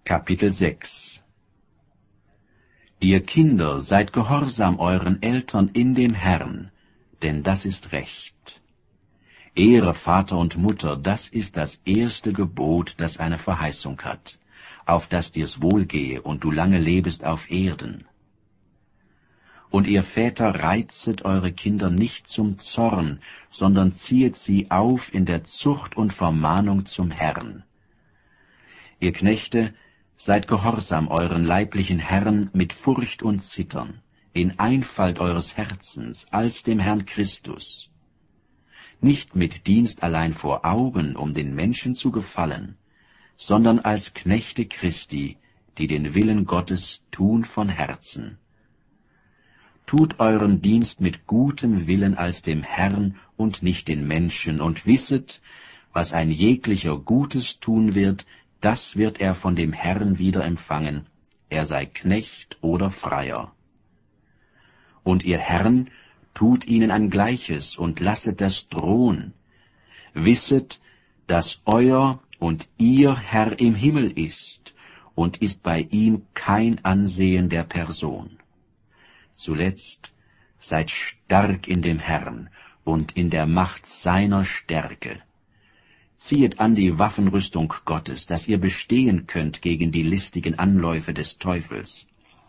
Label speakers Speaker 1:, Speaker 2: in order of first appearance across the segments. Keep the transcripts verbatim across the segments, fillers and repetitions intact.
Speaker 1: Kapitel sechs. Ihr Kinder, seid gehorsam euren Eltern in dem Herrn, denn das ist Recht. Ehre Vater und Mutter, das ist das erste Gebot, das eine Verheißung hat, auf dass dir's wohlgehe und du lange lebest auf Erden. Und ihr Väter, reizet eure Kinder nicht zum Zorn, sondern ziehet sie auf in der Zucht und Vermahnung zum Herrn. Ihr Knechte, seid gehorsam euren leiblichen Herren mit Furcht und Zittern, in Einfalt eures Herzens, als dem Herrn Christus. Nicht mit Dienst allein vor Augen, um den Menschen zu gefallen, sondern als Knechte Christi, die den Willen Gottes tun von Herzen. Tut euren Dienst mit gutem Willen als dem Herrn und nicht den Menschen, und wisset, was ein jeglicher Gutes tun wird, das wird er von dem Herrn wieder empfangen, er sei Knecht oder Freier. Und ihr Herren, tut ihnen ein Gleiches und lasset das drohen. Wisset, dass euer und ihr Herr im Himmel ist, und ist bei ihm kein Ansehen der Person. Zuletzt, seid stark in dem Herrn und in der Macht seiner Stärke. Ziehet an die Waffenrüstung Gottes, dass ihr bestehen könnt gegen die listigen Anläufe des Teufels.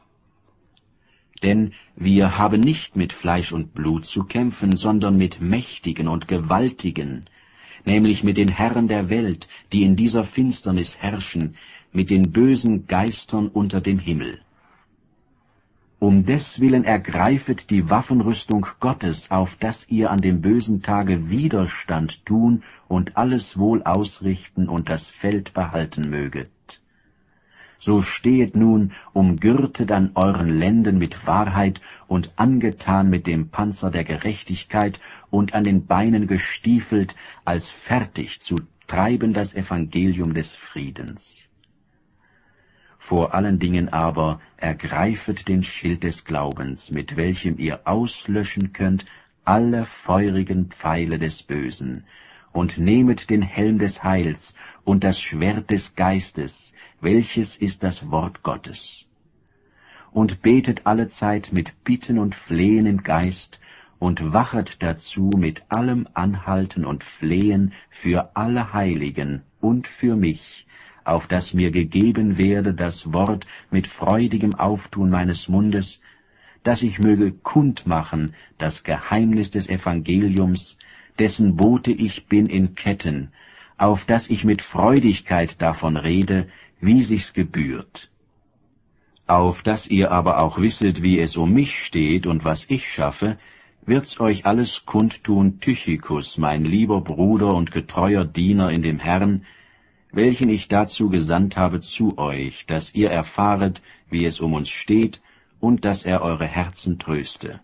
Speaker 1: Denn wir haben nicht mit Fleisch und Blut zu kämpfen, sondern mit Mächtigen und Gewaltigen, nämlich mit den Herren der Welt, die in dieser Finsternis herrschen, mit den bösen Geistern unter dem Himmel. Um deswillen ergreifet die Waffenrüstung Gottes, auf dass ihr an dem bösen Tage Widerstand tun und alles wohl ausrichten und das Feld behalten möget. So stehet nun, umgürtet an euren Lenden mit Wahrheit und angetan mit dem Panzer der Gerechtigkeit und an den Beinen gestiefelt, als fertig zu treiben das Evangelium des Friedens. Vor allen Dingen aber ergreifet den Schild des Glaubens, mit welchem ihr auslöschen könnt alle feurigen Pfeile des Bösen, und nehmet den Helm des Heils und das Schwert des Geistes, welches ist das Wort Gottes. Und betet allezeit mit Bitten und Flehen im Geist, und wachet dazu mit allem Anhalten und Flehen für alle Heiligen und für mich, auf dass mir gegeben werde das Wort mit freudigem Auftun meines Mundes, dass ich möge kundmachen das Geheimnis des Evangeliums, dessen Bote ich bin in Ketten, auf dass ich mit Freudigkeit davon rede, wie sich's gebührt. Auf dass ihr aber auch wisset, wie es um mich steht und was ich schaffe, wird's euch alles kundtun Tychikus, mein lieber Bruder und getreuer Diener in dem Herrn, welchen ich dazu gesandt habe zu euch, dass ihr erfahret, wie es um uns steht, und dass er eure Herzen tröste.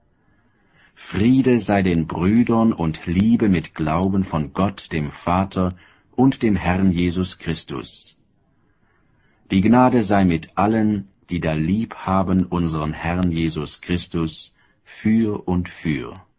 Speaker 1: Friede sei den Brüdern und Liebe mit Glauben von Gott, dem Vater und dem Herrn Jesus Christus. Die Gnade sei mit allen, die da lieb haben unseren Herrn Jesus Christus, für und für.